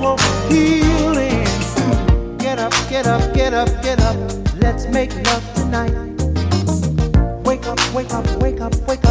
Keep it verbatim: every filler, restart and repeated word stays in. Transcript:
want healing. Get up, get up, get up, get up. Let's make love tonight. Wake up, wake up, wake up, wake up.